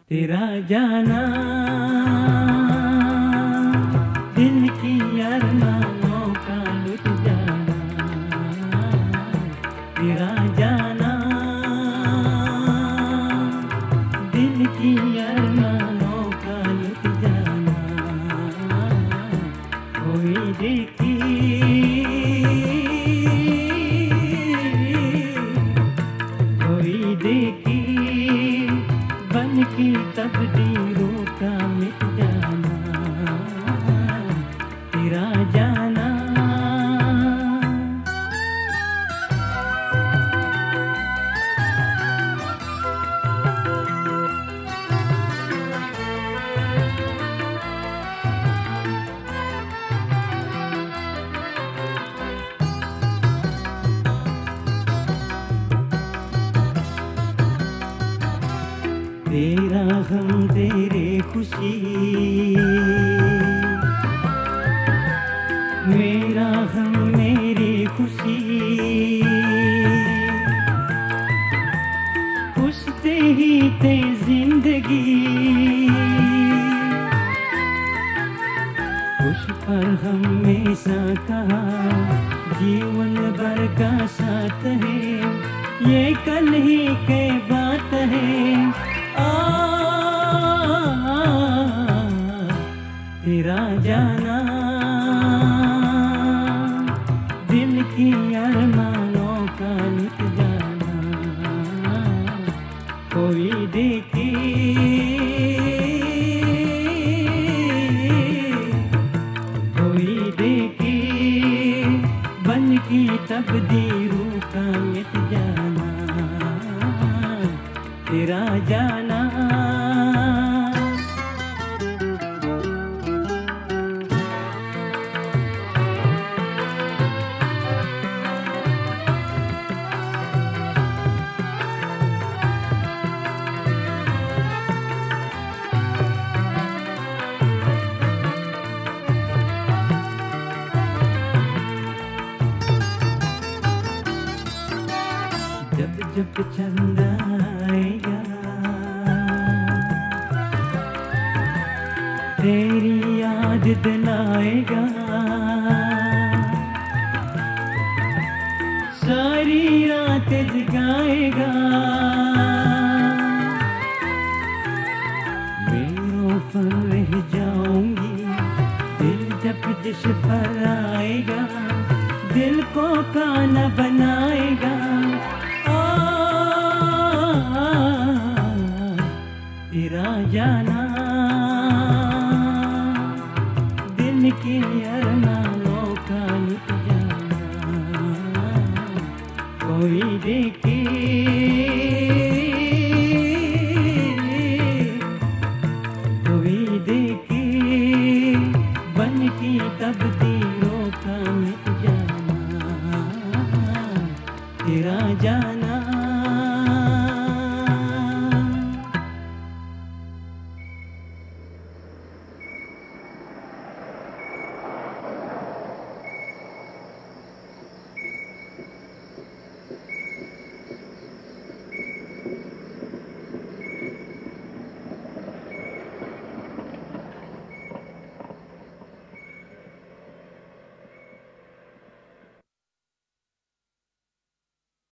तेरा जाना दिल की अरमानों का लुट जाना, तेरा जाना दिल की अरमानों का लुट जाना। कोई देखी कोई देखी बन की तकदीरों का मिट जाना, तेरा जाना। तेरा गम तेरे खुशी, मेरा गम मेरी खुशी, खुशते ही ते जिंदगी, खुश पर हमेशा कहा जीवन भर का साथ है, ये कल ही के बात है। तेरा जाना दिल की अरमानों का लुट जाना। कोई देखे कोई देखे बन की तकदीरों का मिट जाना, तेरा जाना। जब जब चंदा आएगा तेरी याद दिलाएगा, सारी रात जगाएगा, मेरों पर रह जाऊंगी दिल जब जिस पर आएगा, दिल को काना बनाएगा। तेरा जाना दिल की अरमानों का लुट जाना। कोई देख